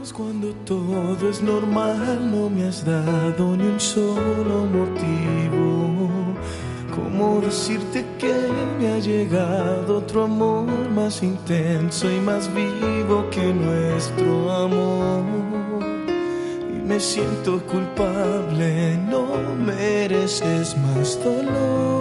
Cuando todo es normal, no me has dado ni un solo motivo. ¿Cómo decirte que me ha llegado otro amor más intenso y más vivo que nuestro amor? Y me siento culpable, no mereces más dolor.